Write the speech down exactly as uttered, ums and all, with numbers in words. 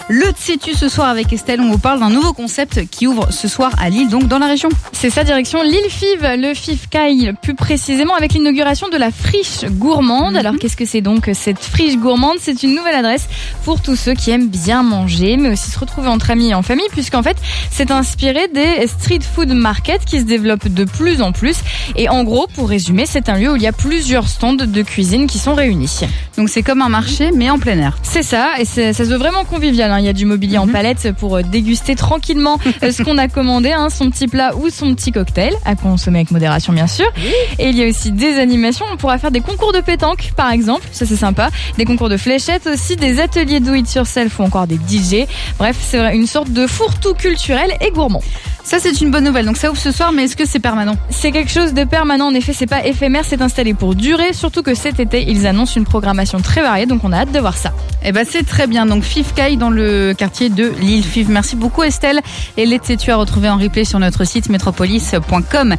Le Tsetu ce soir avec Estelle, on vous parle d'un nouveau concept qui ouvre ce soir à Lille, donc dans la région. C'est ça, direction Lille Fiv, le Fiv'Caille, plus précisément avec l'inauguration de la friche gourmande. Mm-hmm. Alors qu'est-ce que c'est donc cette friche gourmande? C'est une nouvelle adresse pour tous ceux qui aiment bien manger, mais aussi se retrouver entre amis et en famille, puisqu'en fait c'est inspiré des street food markets qui se développent de plus en plus. Et en gros, pour résumer, c'est un lieu où il y a plusieurs stands de cuisine qui sont réunis. Donc c'est comme un marché mais en plein air. C'est ça, et c'est, ça se veut vraiment convivial, hein. Il y a du mobilier en palette pour déguster tranquillement ce qu'on a commandé, hein, son petit plat ou son petit cocktail, à consommer avec modération bien sûr. Et il y a aussi des animations, on pourra faire des concours de pétanque par exemple, ça c'est sympa, des concours de fléchettes aussi, des ateliers do it yourself ou encore des D J. Bref, c'est une sorte de fourre-tout culturel et gourmand. Ça c'est une bonne nouvelle, donc ça ouvre ce soir, mais est-ce que c'est permanent? C'est quelque chose de permanent, en effet c'est pas éphémère, c'est installé pour durer, surtout que cet été ils annoncent une programmation très variée, donc on a hâte de voir ça. Eh ben c'est très bien, donc Fiv'Caille dans le quartier de Lille Fiv. Merci beaucoup Estelle, et les Tsetu à retrouver en replay sur notre site métropolis point com.